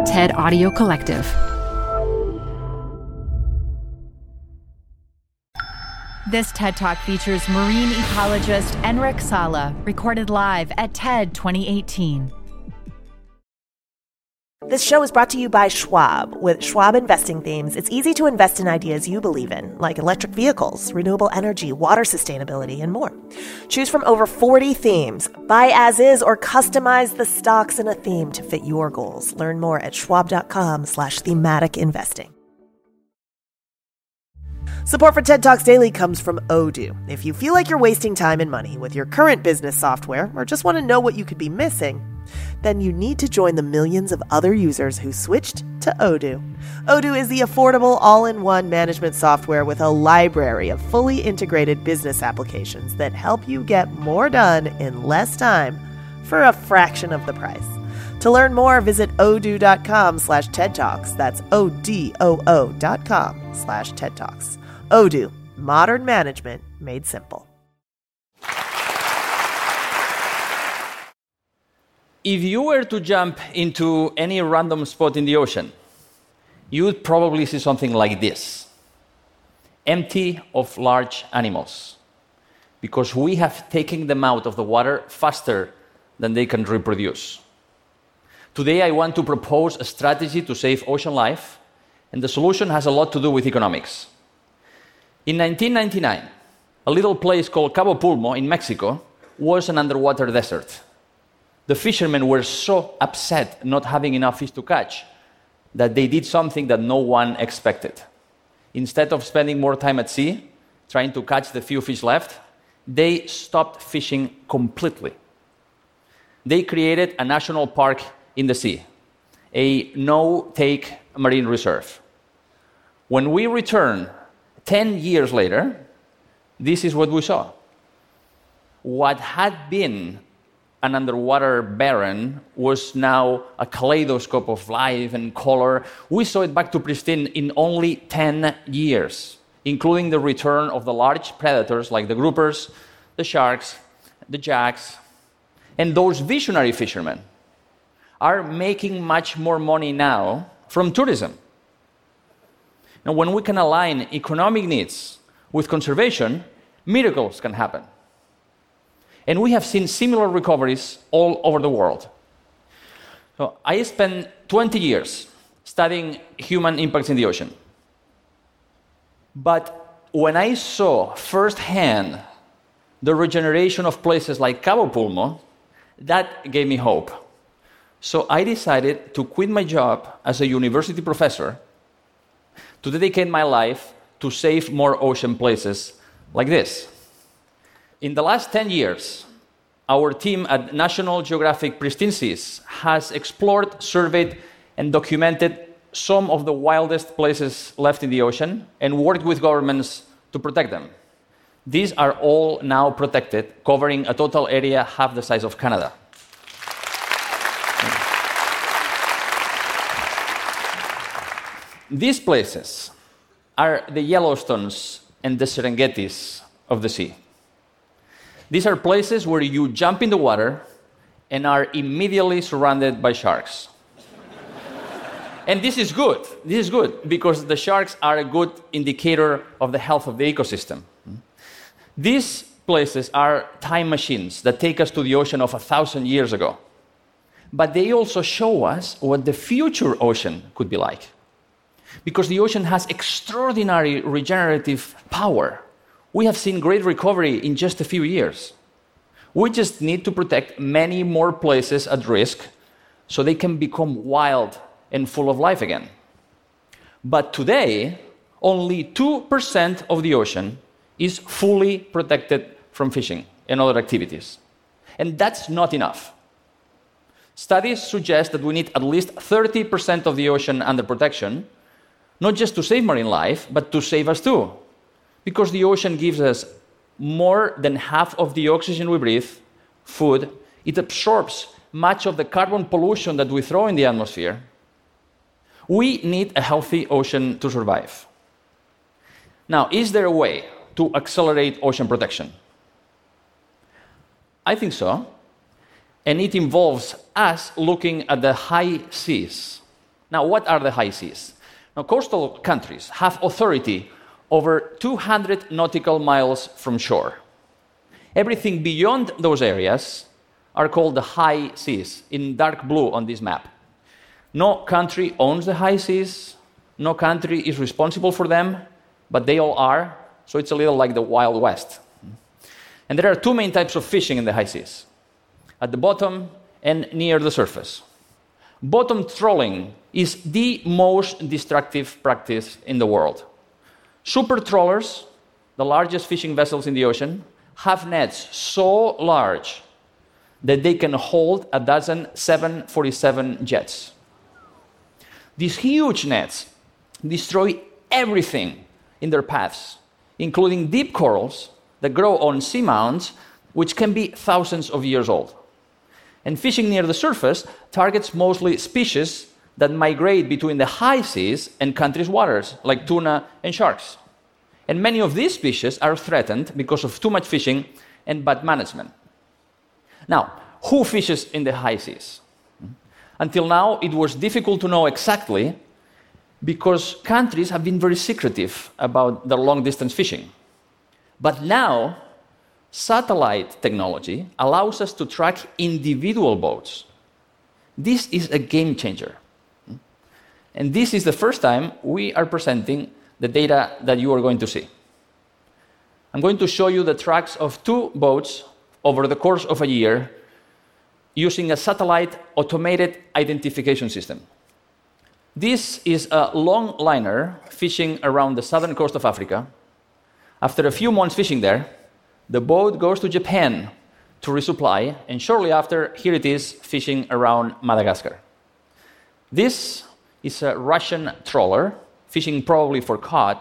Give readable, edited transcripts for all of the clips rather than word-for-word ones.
TED Audio Collective. This TED Talk features marine ecologist Enric Sala, recorded live at TED 2018. This show is brought to you by Schwab. With Schwab investing themes, it's easy to invest in ideas you believe in, like electric vehicles, renewable energy, water sustainability, and more. Choose from over 40 themes. Buy as is or customize the stocks in a theme to fit your goals. Learn more at schwab.com/thematic investing. Support for TED Talks Daily comes from Odoo. If you feel like you're wasting time and money with your current business software or just want to know what you could be missing, then you need to join the millions of other users who switched to Odoo. Odoo is the affordable all-in-one management software with a library of fully integrated business applications that help you get more done in less time for a fraction of the price. To learn more, visit odoo.com/TED Talks. That's ODOO.com/TED Talks. Odoo, modern management made simple. If you were to jump into any random spot in the ocean, you would probably see something like this, empty of large animals, because we have taken them out of the water faster than they can reproduce. Today, I want to propose a strategy to save ocean life, and the solution has a lot to do with economics. In 1999, a little place called Cabo Pulmo in Mexico was an underwater desert. The fishermen were so upset not having enough fish to catch that they did something that no one expected. Instead of spending more time at sea, trying to catch the few fish left, they stopped fishing completely. They created a national park in the sea, a no-take marine reserve. When we returned 10 years later, this is what we saw. What had been an underwater barren was now a kaleidoscope of life and color. We saw it back to pristine in only 10 years, including the return of the large predators like the groupers, the sharks, the jacks, and those visionary fishermen are making much more money now from tourism. Now, when we can align economic needs with conservation, miracles can happen. And we have seen similar recoveries all over the world. So I spent 20 years studying human impacts in the ocean. But when I saw firsthand the regeneration of places like Cabo Pulmo, that gave me hope. So I decided to quit my job as a university professor to dedicate my life to save more ocean places like this. In the last 10 years, our team at National Geographic Pristine Seas has explored, surveyed, and documented some of the wildest places left in the ocean and worked with governments to protect them. These are all now protected, covering a total area half the size of Canada. These places are the Yellowstones and the Serengetis of the sea. These are places where you jump in the water and are immediately surrounded by sharks. And this is good. This is good because the sharks are a good indicator of the health of the ecosystem. These places are time machines that take us to the ocean of 1,000 years ago. But they also show us what the future ocean could be like. Because the ocean has extraordinary regenerative power. We have seen great recovery in just a few years. We just need to protect many more places at risk so they can become wild and full of life again. But today, only 2% of the ocean is fully protected from fishing and other activities. And that's not enough. Studies suggest that we need at least 30% of the ocean under protection, not just to save marine life, but to save us too. Because the ocean gives us more than half of the oxygen we breathe, food. It absorbs much of the carbon pollution that we throw in the atmosphere. We need a healthy ocean to survive. Now, is there a way to accelerate ocean protection? I think so. And it involves us looking at the high seas Now, what are the high seas? Now, coastal countries have authority over 200 nautical miles from shore. Everything beyond those areas are called the high seas, in dark blue on this map. No country owns the high seas, no country is responsible for them, but they all are, so it's a little like the Wild West. And there are two main types of fishing in the high seas, at the bottom and near the surface. Bottom trawling is the most destructive practice in the world. Super trawlers, the largest fishing vessels in the ocean, have nets so large that they can hold a dozen 747 jets. These huge nets destroy everything in their paths, including deep corals that grow on seamounts, which can be thousands of years old. And fishing near the surface targets mostly species that migrate between the high seas and countries' waters, like tuna and sharks. And many of these species are threatened because of too much fishing and bad management. Now, who fishes in the high seas? Until now, it was difficult to know exactly because countries have been very secretive about their long-distance fishing. But now, satellite technology allows us to track individual boats. This is a game changer. And this is the first time we are presenting the data that you are going to see. I'm going to show you the tracks of 2 boats over the course of a year using a satellite automated identification system. This is a long liner fishing around the southern coast of Africa. After a few months fishing there, the boat goes to Japan to resupply, and shortly after, here it is fishing around Madagascar. This is a Russian trawler fishing probably for cod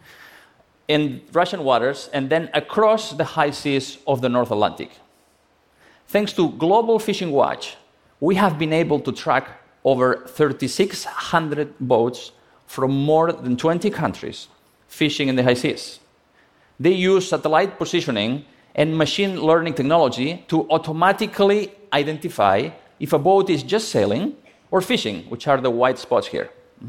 in Russian waters and then across the high seas of the North Atlantic. Thanks to Global Fishing Watch, we have been able to track over 3,600 boats from more than 20 countries fishing in the high seas. They use satellite positioning and machine learning technology to automatically identify if a boat is just sailing or fishing, which are the white spots here.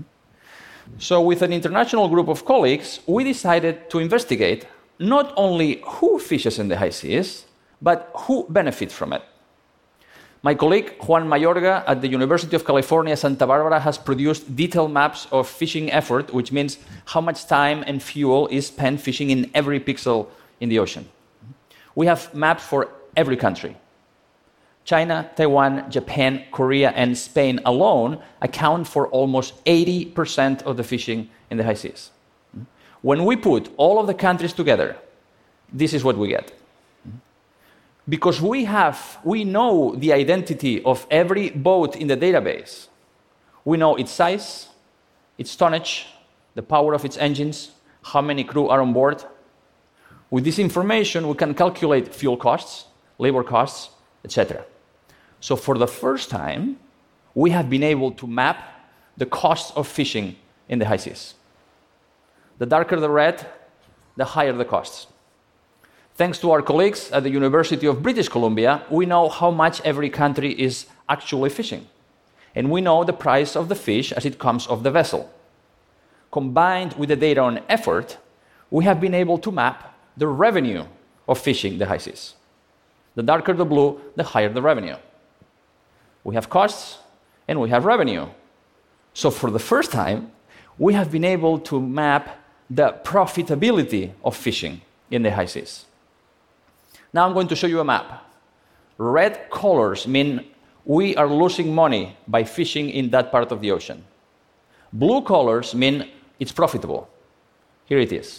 So with an international group of colleagues, we decided to investigate not only who fishes in the high seas, but who benefits from it. My colleague, Juan Mayorga, at the University of California, Santa Barbara, has produced detailed maps of fishing effort, which means how much time and fuel is spent fishing in every pixel in the ocean. We have maps for every country. China, Taiwan, Japan, Korea, and Spain alone account for almost 80% of the fishing in the high seas. When we put all of the countries together, this is what we get. Because we know the identity of every boat in the database. We know its size, its tonnage, the power of its engines, how many crew are on board. With this information, we can calculate fuel costs, labor costs, etc. So for the first time, we have been able to map the costs of fishing in the high seas. The darker the red, the higher the costs. Thanks to our colleagues at the University of British Columbia, we know how much every country is actually fishing. And we know the price of the fish as it comes off the vessel. Combined with the data on effort, we have been able to map the revenue of fishing the high seas. The darker the blue, the higher the revenue. We have costs and we have revenue. So for the first time, we have been able to map the profitability of fishing in the high seas. Now I'm going to show you a map. Red colors mean we are losing money by fishing in that part of the ocean. Blue colors mean it's profitable. Here it is.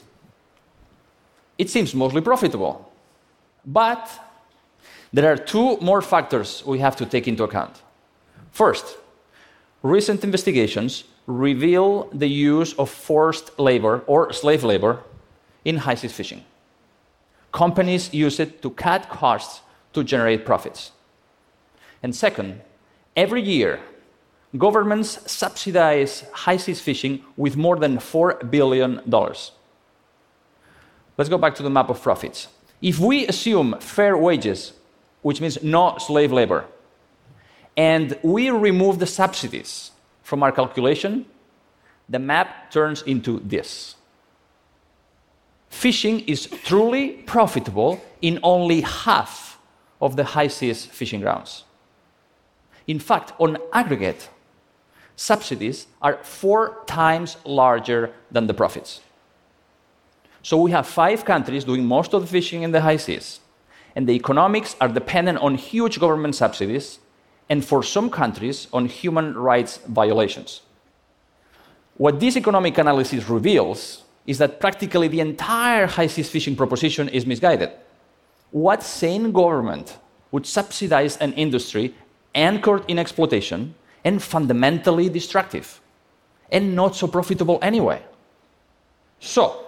It seems mostly profitable. But there are 2 more factors we have to take into account. First, recent investigations reveal the use of forced labor or slave labor in high seas fishing. Companies use it to cut costs to generate profits. And second, every year, governments subsidize high seas fishing with more than $4 billion. Let's go back to the map of profits. If we assume fair wages, which means no slave labor, and we remove the subsidies from our calculation, the map turns into this. Fishing is truly profitable in only half of the high seas fishing grounds. In fact, on aggregate, subsidies are 4 times larger than the profits. So we have 5 countries doing most of the fishing in the high seas, and the economics are dependent on huge government subsidies, and for some countries, on human rights violations. What this economic analysis reveals is that practically the entire high seas fishing proposition is misguided. What sane government would subsidize an industry anchored in exploitation and fundamentally destructive, and not so profitable anyway? So,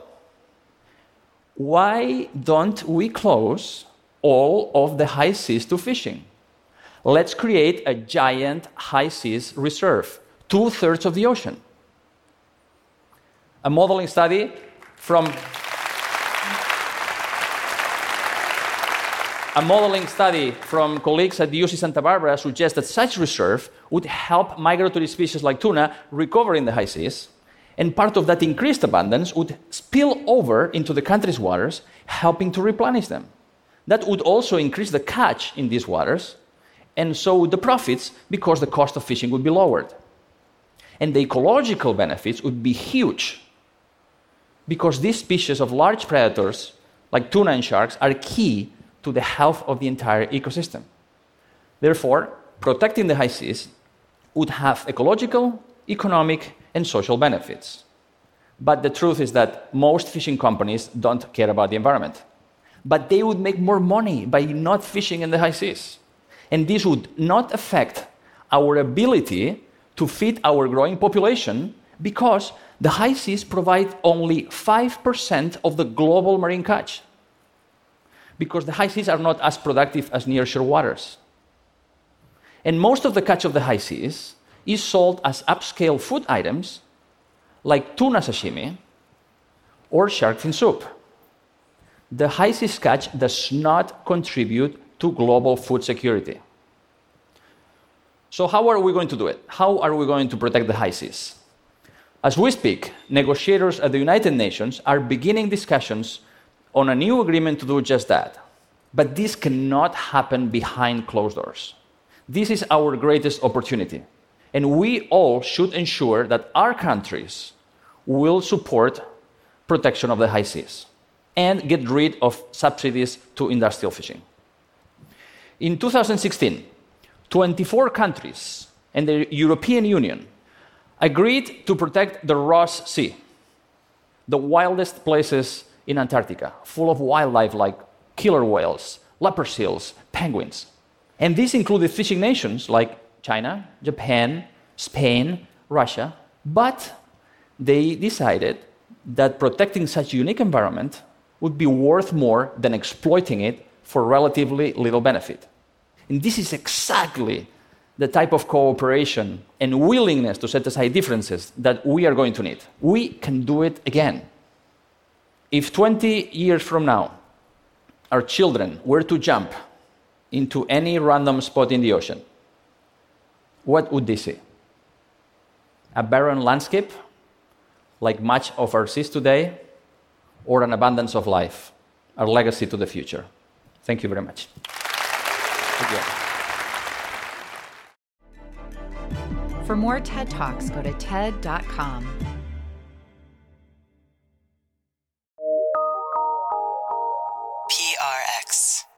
why don't we close all of the high seas to fishing? Let's create a giant high seas reserve, 2/3 of the ocean. A modeling study from colleagues at the UC Santa Barbara suggests that such reserve would help migratory species like tuna recover in the high seas, and part of that increased abundance would spill over into the country's waters, helping to replenish them. That would also increase the catch in these waters, and so would the profits, because the cost of fishing would be lowered. And the ecological benefits would be huge, because these species of large predators, like tuna and sharks, are key to the health of the entire ecosystem. Therefore, protecting the high seas would have ecological, economic, and social benefits. But the truth is that most fishing companies don't care about the environment. But they would make more money by not fishing in the high seas. And this would not affect our ability to feed our growing population, because the high seas provide only 5% of the global marine catch, because the high seas are not as productive as nearshore waters. And most of the catch of the high seas is sold as upscale food items like tuna sashimi or shark fin soup. The high seas catch does not contribute to global food security. So how are we going to do it? How are we going to protect the high seas? As we speak, negotiators at the United Nations are beginning discussions on a new agreement to do just that. But this cannot happen behind closed doors. This is our greatest opportunity. And we all should ensure that our countries will support protection of the high seas and get rid of subsidies to industrial fishing. In 2016, 24 countries and the European Union agreed to protect the Ross Sea, the wildest places in Antarctica, full of wildlife like killer whales, leopard seals, penguins. And these included fishing nations like China, Japan, Spain, Russia, but they decided that protecting such a unique environment would be worth more than exploiting it for relatively little benefit. And this is exactly the type of cooperation and willingness to set aside differences that we are going to need. We can do it again. If 20 years from now, our children were to jump into any random spot in the ocean, what would they see? A barren landscape, like much of our seas today, or an abundance of life, our legacy to the future? Thank you very much. For more TED Talks, go to TED.com. PRX.